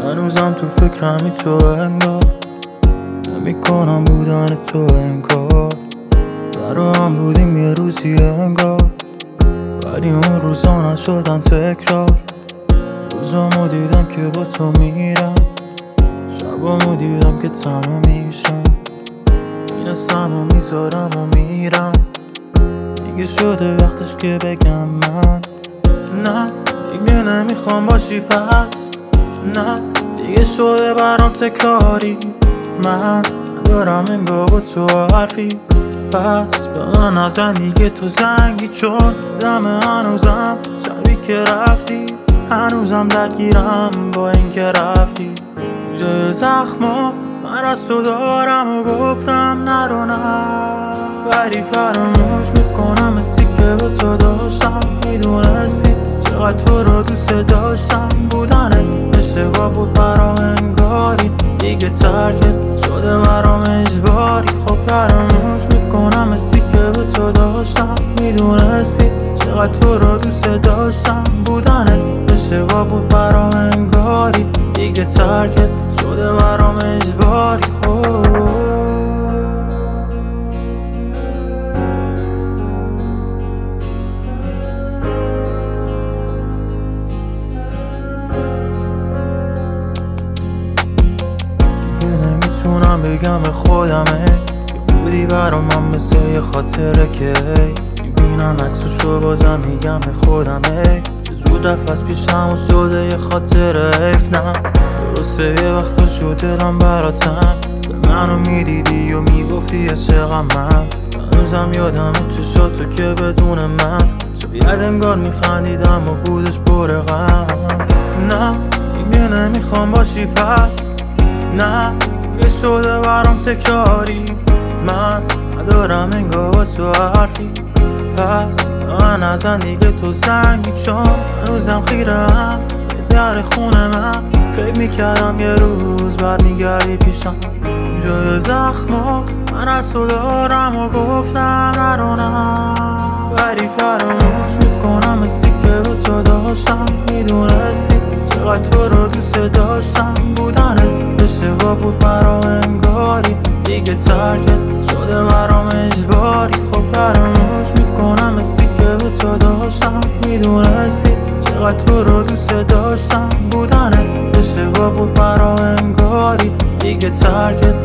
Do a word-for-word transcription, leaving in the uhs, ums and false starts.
هنوزم تو فکرمی تو انگار نمیکنم بودن تو انکار برا هم بودیم یه روزی انگار ولی اون روزا نشدن تکرار روزامو دیدم که با تو میرم شبامو دیدم که تنها میشم میرسم و میذارم و میرم دیگه شده وقتش که بگم من نه دیگه نمیخوام باشی پس نه دیگه شده برام تکراری من ندارم انگار با تو حرفی پس به من نزن دیگه تو زنگی چون دم هنوزم شبی که رفتی هنوزم درگیرم با این که رفتی جای زخما من از تو دارم و گفتم نرو نه ولی فراموش میکنم مثی که به تو داشتم میدونستی چقدر تو رو دوست داشتم بودنه اشتباه بود برام انگاری دیگه ترکت شده برام اجباری خب فراموش میکنم مثی که به تو داشتم میدونستی چقدر تو رو دوست داشتم بودنه اشتباه بود برام انگاری دیگه ترکت شده برام اجباری خب نمیتونم بگم به خودمه که بودی برام من مثل یه خاطره که میبینم عکسشو بازم میگم به خودمه چه زود رفت از پیشم و شده یه خاطره حیف نه درسته یه وقتا شد دلم براتم به منو میدیدی و میگفتی عشقم من هنوزم یادم چشاتو که بدون من شاید انگار میخندیدم و بودش پر غم نه دیگه نمیخوام باشی پس نه دیگه شده برام تکراری من ندارم انگار با تو حرفی پس من نزن دیگه تو زنگی چون هنوزم خیرم به در خونه من فکر میکردم یه روز برمیگردی پیشم جای زخما من از تو دارم و گفتم نرو نه ولی فراموش میکنم مثی که به تو داشتم میدونستی چقدر تو رو دوست داشتم بودنه اشتباه بود برام انگاری دیگه ترکت شده برام اجباری خب فراموش میکنم مثی که به تو داشتم میدونستی چقدر تو رو دوست داشتم بودنه اشتباه بود برام انگاری دیگه ترکت